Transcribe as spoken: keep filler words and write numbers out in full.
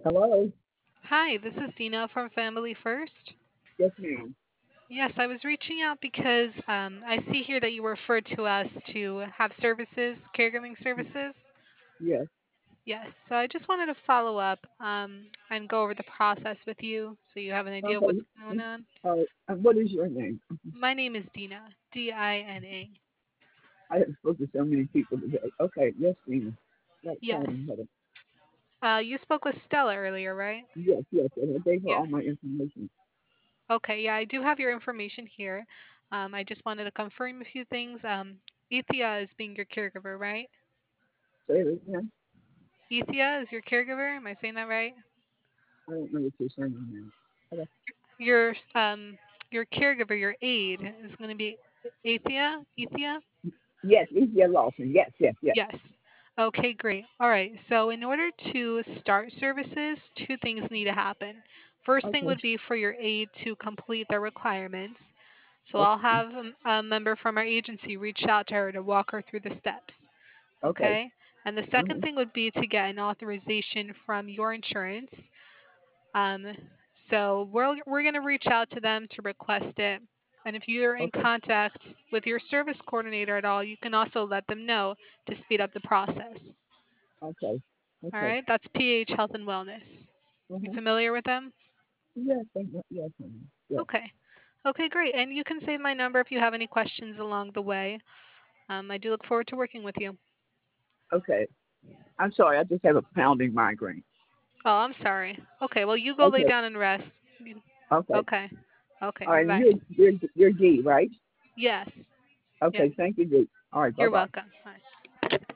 Hello? Hi, this is Dina from Family First. Yes, ma'am. Yes, I was reaching out because um, I see here that you referred to us to have services, caregiving services. Yes. Yes, so I just wanted to follow up um, and go over the process with you so you have an idea of Okay. what's going on. Uh, and what is your name? My name is Dina, D I N A. I have spoken to so many people today. Okay. Yes, Tina. Right, tell me, Yes. Heather. Uh, you spoke with Stella earlier, right? Yes, yes. And I gave her Yeah. all my information. Okay, yeah, I do have your information here. Um, I just wanted to confirm a few things. Um, Ethia is being your caregiver, right? Say it again. Ethia is your caregiver. Am I saying that right? I don't know what you're saying now. Okay. Your um your caregiver, your aide is going to be Ethia. Ethia. Yes, Easier Lawson. Yes, yes, yes. Yes. Okay, great. All right. So in order to start services, two things need to happen. First thing Okay. would be for your aide to complete their requirements. So I'll Okay. have a, a member from our agency reach out to her to walk her through the steps. Okay. Okay. And the second Uh-huh. thing would be to get an authorization from your insurance. Um, so we're we're gonna reach out to them to request it. And if you're in Okay. contact with your service coordinator at all, you can also let them know to speed up the process. Okay. All Okay. right, that's P H Health and Wellness. You Uh-huh. familiar with them? Yes, I know. Yes, honey. Yes. Okay. Okay, great. And you can save my number if you have any questions along the way. Um, I do look forward to working with you. Okay. I'm sorry. I just have a pounding migraine. Oh, I'm sorry. Okay, well, you go lay Okay. down and rest. You- Okay. Okay. Okay, All bye right. And bye. you're, you're, you're D, right? Yes. Okay. Yes. Thank you, D. All right. You're Bye-bye. welcome. Bye.